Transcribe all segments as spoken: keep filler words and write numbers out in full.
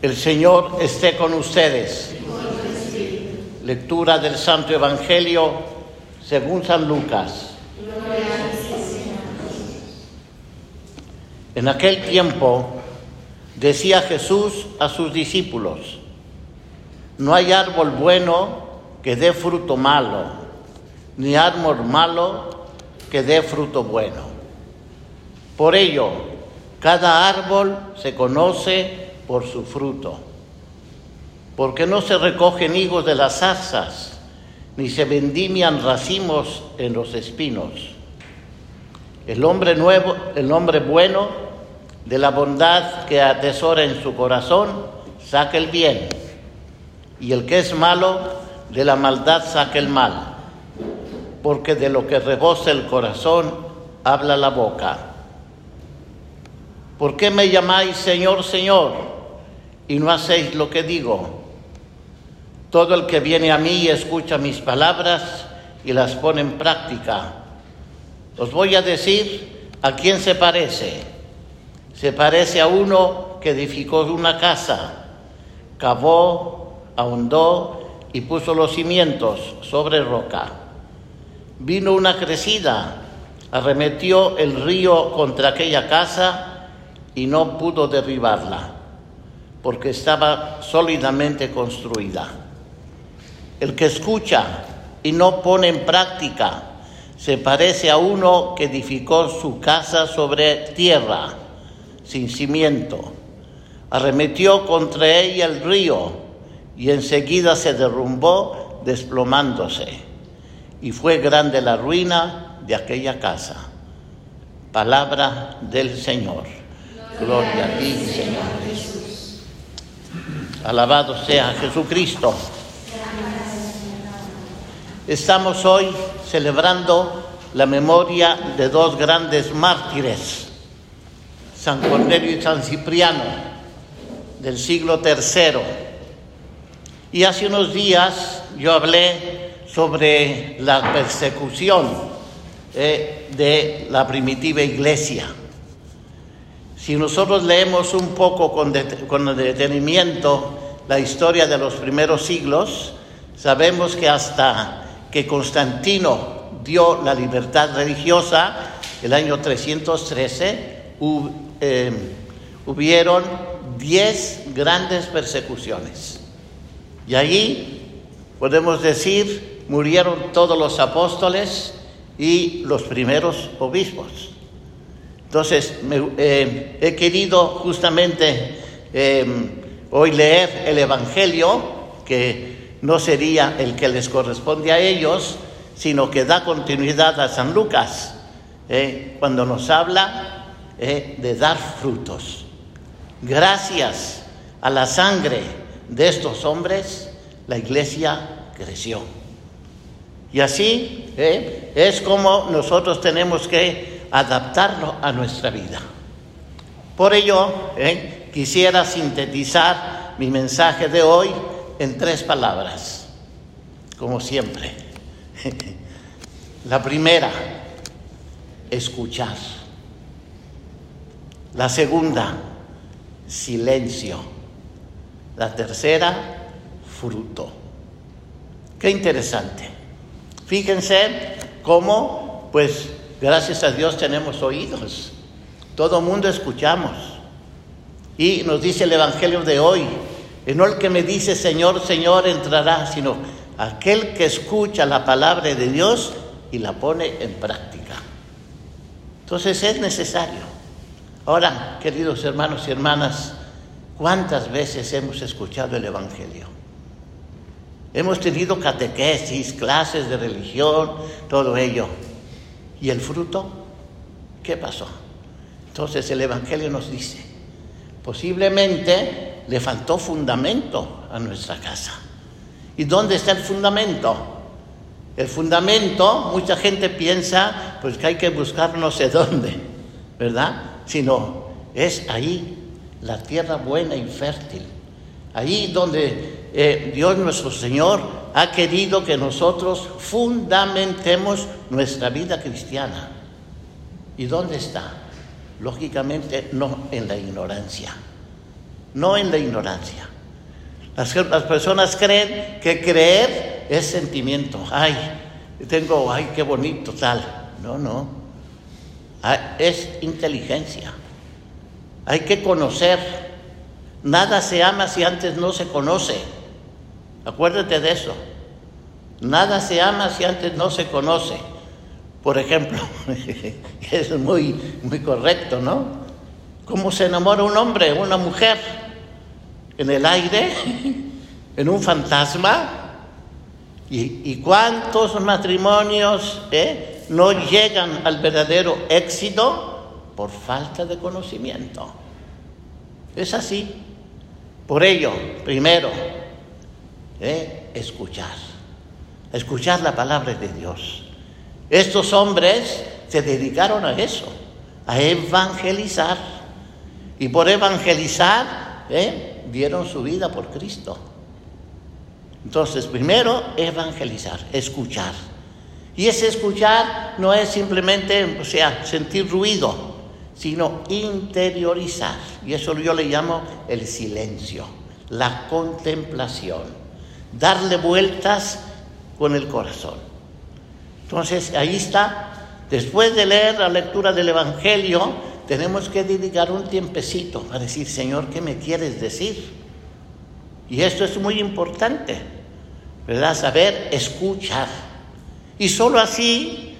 El Señor esté con ustedes. Lectura del Santo Evangelio según San Lucas. En aquel tiempo decía Jesús a sus discípulos: no hay árbol bueno que dé fruto malo, ni árbol malo que dé fruto bueno. Por ello, cada árbol se conoce por su fruto. Porque no se recogen higos de las zarzas, ni se vendimian racimos en los espinos. El hombre nuevo, el hombre bueno, de la bondad que atesora en su corazón, saca el bien. Y el que es malo, de la maldad saca el mal. Porque de lo que rebosa el corazón, habla la boca. ¿Por qué me llamáis Señor, Señor, y no hacéis lo que digo? Todo el que viene a mí y escucha mis palabras y las pone en práctica. Os voy a decir a quién se parece. Se parece a uno que edificó una casa, cavó, ahondó y puso los cimientos sobre roca. Vino una crecida, arremetió el río contra aquella casa y no pudo derribarla, porque estaba sólidamente construida. El que escucha y no pone en práctica se parece a uno que edificó su casa sobre tierra, sin cimiento. Arremetió contra ella el río y enseguida se derrumbó desplomándose. Y fue grande la ruina de aquella casa. Palabra del Señor. Gloria a ti, Señor Jesús. Alabado sea Jesucristo. Estamos hoy celebrando la memoria de dos grandes mártires, San Cornelio y San Cipriano, del siglo tercero. Y hace unos días yo hablé sobre la persecución eh, de la primitiva iglesia. Si nosotros leemos un poco con, det- con detenimiento la historia de los primeros siglos, sabemos que hasta que Constantino dio la libertad religiosa, el año trescientos trece, hub, eh, hubieron diez grandes persecuciones. Y allí, podemos decir, murieron todos los apóstoles y los primeros obispos. Entonces, me, eh, he querido justamente eh, hoy leer el Evangelio, que no sería el que les corresponde a ellos, sino que da continuidad a San Lucas, eh, cuando nos habla eh, de dar frutos. Gracias a la sangre de estos hombres, la iglesia creció. Y así eh, es como nosotros tenemos que adaptarlo a nuestra vida. Por ello, eh, quisiera sintetizar mi mensaje de hoy en tres palabras, como siempre. La primera, escuchar. La segunda, silencio. La tercera, fruto. Qué interesante. Fíjense cómo, pues, gracias a Dios tenemos oídos. Todo mundo escuchamos. Y nos dice el Evangelio de hoy, no el que me dice Señor, Señor entrará, sino aquel que escucha la palabra de Dios y la pone en práctica. Entonces es necesario. Ahora, queridos hermanos y hermanas, ¿cuántas veces hemos escuchado el Evangelio? Hemos tenido catequesis, clases de religión, todo ello. ¿Y el fruto? ¿Qué pasó? Entonces el Evangelio nos dice, posiblemente le faltó fundamento a nuestra casa. ¿Y dónde está el fundamento? El fundamento, mucha gente piensa pues que hay que buscar no sé dónde, ¿verdad? Sino es ahí, la tierra buena y fértil. Ahí donde eh, Dios nuestro Señor ha querido que nosotros fundamentemos nuestra vida cristiana. ¿Y dónde está? Lógicamente no en la ignorancia. no en la ignorancia. Las, las personas creen que creer es sentimiento. Ay, tengo, ay, qué bonito tal. No, no. Es inteligencia. Hay que conocer. Nada se ama si antes no se conoce. Acuérdate de eso. Nada se ama si antes no se conoce. Por ejemplo, es muy, muy correcto, ¿no? ¿Cómo se enamora un hombre, una mujer? ¿En el aire? ¿En un fantasma? ¿Y, y cuántos matrimonios eh, no llegan al verdadero éxito por falta de conocimiento? Es así. Por ello, primero, eh, escuchar. Escuchar la palabra de Dios. Estos hombres se dedicaron a eso, a evangelizar. Y por evangelizar, eh, dieron su vida por Cristo. Entonces, primero, evangelizar, escuchar. Y ese escuchar no es simplemente, o sea, sentir ruido, sino interiorizar. Y eso yo le llamo el silencio, la contemplación, darle vueltas con el corazón. Entonces, ahí está. Después de leer la lectura del Evangelio, tenemos que dedicar un tiempecito para decir, Señor, ¿qué me quieres decir? Y esto es muy importante, ¿verdad? Saber escuchar. Y solo así,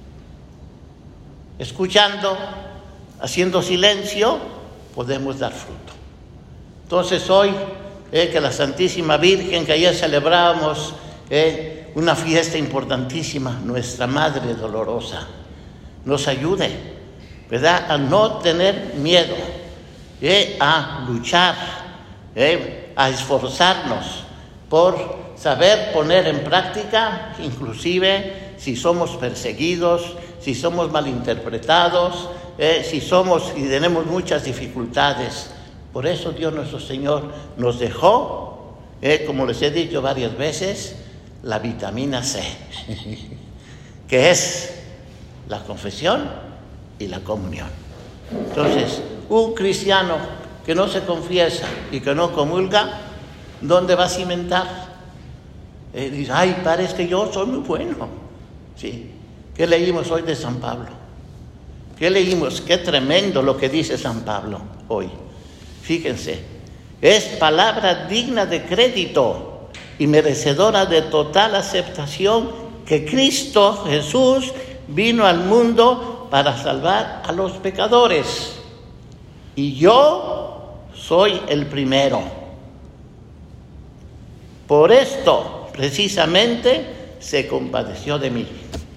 escuchando, haciendo silencio, podemos dar fruto. Entonces hoy, eh, que la Santísima Virgen, que ayer celebrábamos, eh, una fiesta importantísima, nuestra Madre Dolorosa, nos ayude, ¿verdad?, a no tener miedo, eh, a luchar, eh, a esforzarnos por saber poner en práctica, inclusive si somos perseguidos, si somos malinterpretados, eh, si somos y tenemos muchas dificultades. Por eso Dios nuestro Señor nos dejó, eh, como les he dicho varias veces, la vitamina C, que es la confesión y la comunión. Entonces, un cristiano que no se confiesa y que no comulga, ¿dónde va a cimentar? Eh, dice, ay, parece que yo soy muy bueno. Sí. ¿Qué leímos hoy de San Pablo? ¿Qué leímos? Qué tremendo lo que dice San Pablo hoy. Fíjense, es palabra digna de crédito y merecedora de total aceptación que Cristo Jesús vino al mundo para salvar a los pecadores. Y yo soy el primero. Por esto, precisamente, se compadeció de mí.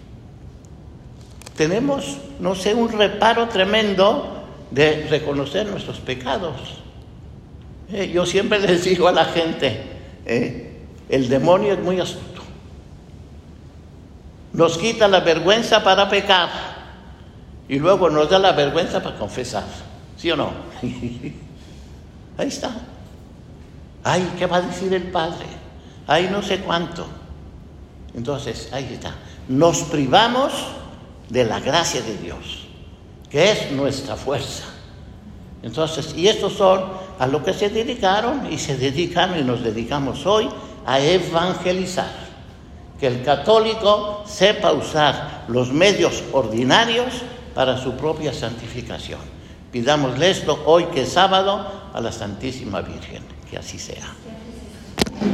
Tenemos, no sé, un reparo tremendo de reconocer nuestros pecados. Eh, yo siempre les digo a la gente, eh, el demonio es muy astuto. Nos quita la vergüenza para pecar y luego nos da la vergüenza para confesar. ¿Sí o no? Ahí está. Ay, ¿qué va a decir el Padre? Ay, no sé cuánto. Entonces, ahí está. Nos privamos de la gracia de Dios, que es nuestra fuerza. Entonces, y estos son a lo que se dedicaron y se dedican y nos dedicamos hoy a evangelizar. Que el católico sepa usar los medios ordinarios para su propia santificación. Pidámosle esto hoy que es sábado a la Santísima Virgen, que así sea.